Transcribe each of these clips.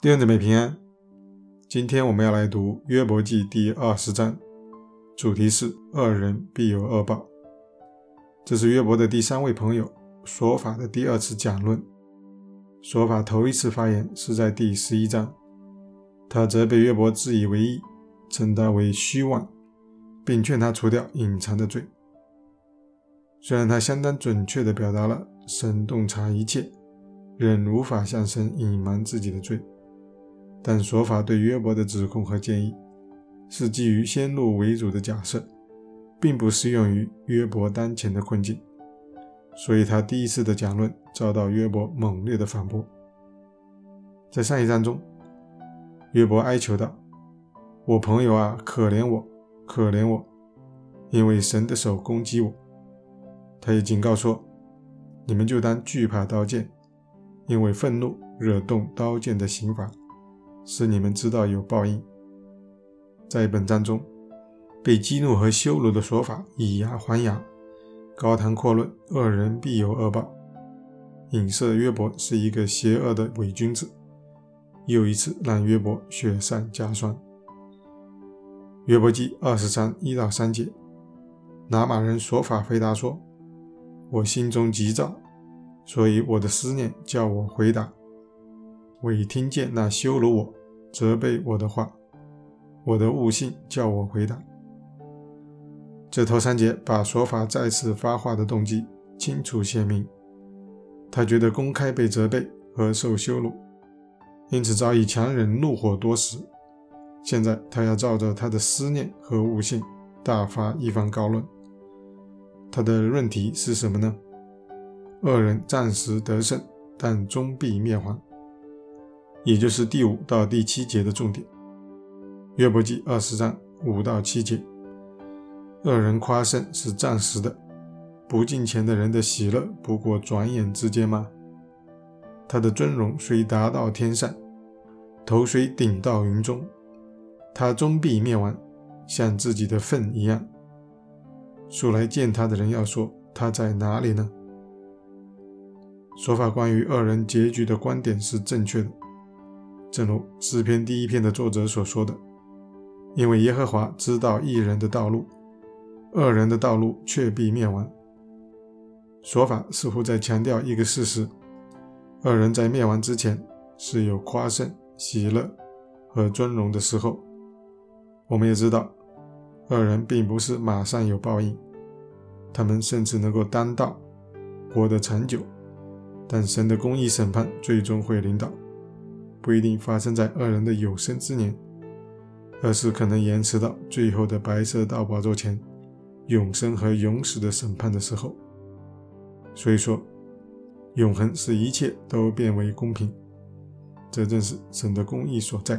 弟兄姊妹平安，今天我们要来读约伯记第20章，主题是恶人必有恶报。这是约伯的第3位朋友所法的第2次讲论。所法头一次发言是在第11章，他责备约伯自以为义，称他为虚妄，并劝他除掉隐藏的罪。虽然他相当准确地表达了神洞察一切，仍无法向神隐瞒自己的罪，但所法对约伯的指控和建议是基于先入为主的假设，并不适用于约伯当前的困境，所以他第一次的讲论遭到约伯猛烈的反驳。在上一章中，约伯哀求道：我朋友啊，可怜我，可怜我，因为神的手攻击我。他也警告说，你们就当惧怕刀剑，因为愤怒惹动刀剑的刑罚，使你们知道有报应。在本章中，被激怒和羞辱的说法以牙还牙，高谈阔论恶人必有恶报，影射约伯是一个邪恶的伪君子，又一次让约伯雪上加霜。约伯记20章1到3节，拿玛人所法回答说，我心中急躁，所以我的思念叫我回答。我已听见那羞辱我、责备我的话，我的悟性叫我回答。这头3节把所法再次发话的动机清楚显明，他觉得公开被责备和受羞辱，因此早已强忍怒火多时，现在他要照着他的思念和悟性大发一番高论。他的论题是什么呢？恶人暂时得胜，但终必灭亡，也就是第5到第7节的重点。约伯记20章5到7节，恶人夸胜是暂时的，不敬虔的人的喜乐不过转眼之间吗？他的尊荣虽达到天上，头虽顶到云中，他终必灭亡，像自己的粪一样。素来见他的人要说，他在哪里呢？说法关于恶人结局的观点是正确的，正如诗篇第1篇的作者所说的，因为耶和华知道义人的道路，恶人的道路却必灭亡。说法似乎在强调一个事实，恶人在灭亡之前是有夸胜、喜乐和尊荣的时候。我们也知道，恶人并不是马上有报应，他们甚至能够当道，活得长久，但神的公义审判最终会临到，不一定发生在恶人的有生之年，而是可能延迟到最后的白色大宝座前永生和永死的审判的时候。所以说，永恒使一切都变为公平，这正是神的公义所在。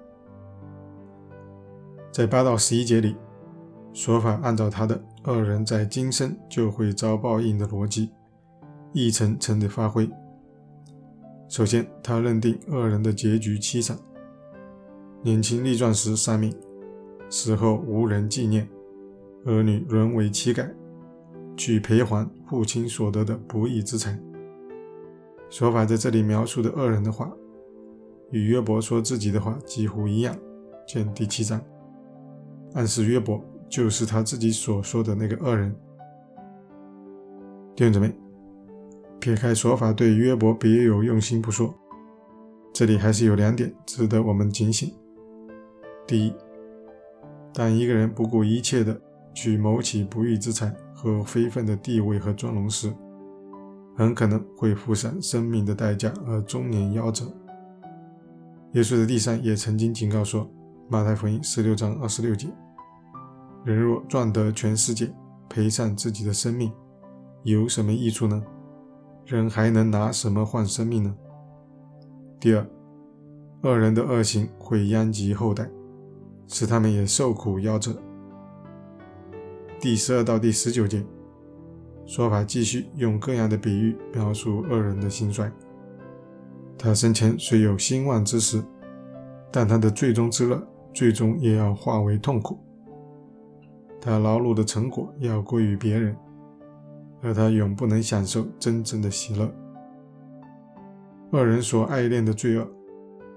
在8到11节里，说法按照他的恶人在今生就会遭报应的逻辑一层层的发挥。首先，他认定恶人的结局凄惨，年轻力壮时丧命，死后无人纪念，儿女沦为乞丐，去赔还父亲所得的不义之财。说法在这里描述的恶人的话与约伯说自己的话几乎一样，见第7章，暗示约伯就是他自己所说的那个恶人。弟兄姊妹，撇开说法对约伯别有用心不说，这里还是有2点值得我们警醒。第一，当一个人不顾一切的去谋起不义之财和非分的地位和尊荣时，很可能会付上生命的代价而终年夭折。耶稣的弟兄也曾经警告说，马太福音16章26节，人若赚得全世界，赔上自己的生命，有什么益处呢？人还能拿什么换生命呢？第二，恶人的恶行会殃及后代，使他们也受苦夭折。第12到第19节，说法继续用各样的比喻描述恶人的兴衰。他生前虽有兴旺之时，但他的最终之乐最终也要化为痛苦，他劳碌的成果要归于别人，而他永不能享受真正的喜乐。恶人所爱恋的罪恶，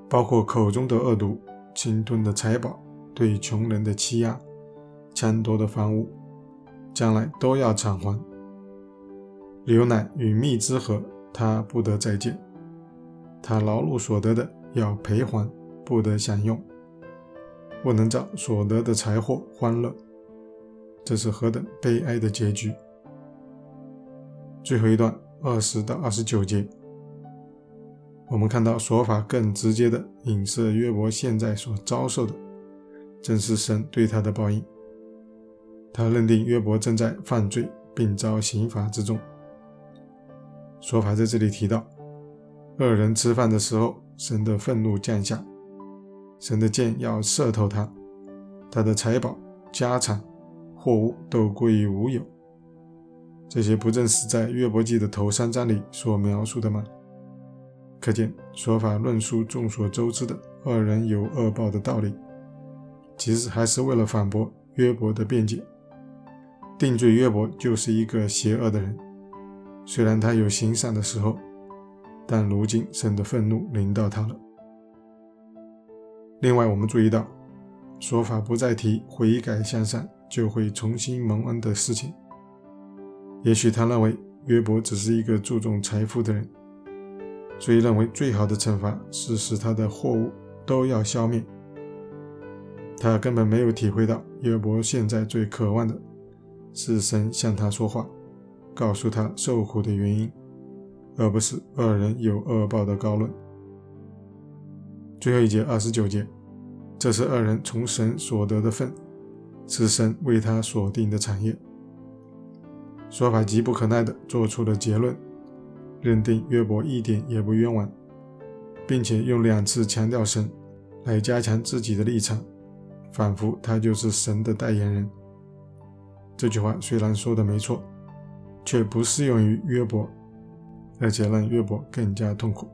包括口中的恶毒、侵吞的财宝、对穷人的欺压、抢夺的房屋，将来都要偿还。牛奶与蜜之河，他不得再见，他劳碌所得的要赔还，不得享用，不能找所得的财货欢乐，这是何等悲哀的结局。最后一段20到29节，我们看到说法更直接的影射约伯现在所遭受的，正是神对他的报应。他认定约伯正在犯罪并遭刑罚之中。说法在这里提到，恶人吃饭的时候，神的愤怒降下，神的箭要射透他，他的财宝、家产、货物都归于无有。这些不正是在约伯记的头3章里所描述的吗？可见说法论述众所周知的恶人有恶报的道理，其实还是为了反驳约伯的辩解。定罪约伯就是一个邪恶的人，虽然他有行善的时候，但如今神的愤怒临到他了。另外我们注意到，说法不再提悔改向善就会重新蒙恩的事情。也许他认为约伯只是一个注重财富的人，所以认为最好的惩罚是使他的货物都要消灭。他根本没有体会到约伯现在最渴望的是神向他说话，告诉他受苦的原因，而不是恶人有恶报的高论。最后一节29节，这是恶人从神所得的份，是神为他所定的产业。说法急不可耐地做出了结论，认定约伯一点也不冤枉，并且用2次强调神来加强自己的立场，仿佛他就是神的代言人。这句话虽然说的没错，却不适用于约伯，而且让约伯更加痛苦。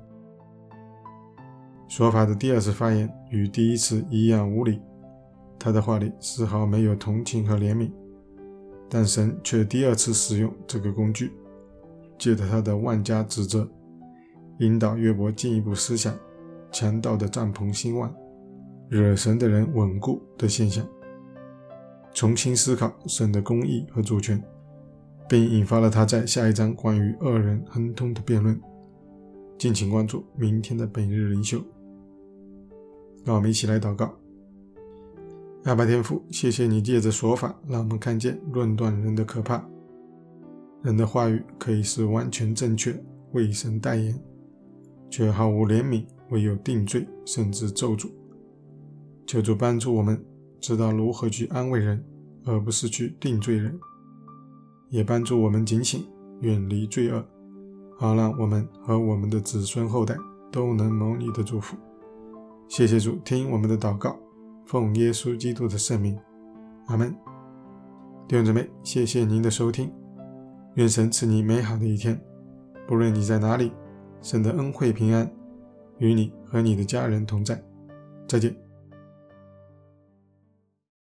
说法的第2次发言与第1次一样无理，他的话里丝毫没有同情和怜悯，但神却第2次使用这个工具，借着他的万加指责，引导约伯进一步思想强盗的帐篷兴旺，惹神的人稳固的现象，重新思考神的公义和主权，并引发了他在下一章关于恶人亨通的辩论。敬请关注明天的本日灵修。让我们一起来祷告。阿爸天父，谢谢你借着说法让我们看见论断人的可怕。人的话语可以是完全正确，为神代言，却毫无怜悯，唯有定罪甚至咒诅。求主帮助我们知道如何去安慰人，而不是去定罪人，也帮助我们警醒，远离罪恶，好让我们和我们的子孙后代都能蒙你的祝福。谢谢主，听我们的祷告，奉耶稣基督的圣名，阿们。弟兄姊妹，谢谢您的收听，愿神赐你美好的一天，不论你在哪里，神的恩惠平安与你和你的家人同在。再见。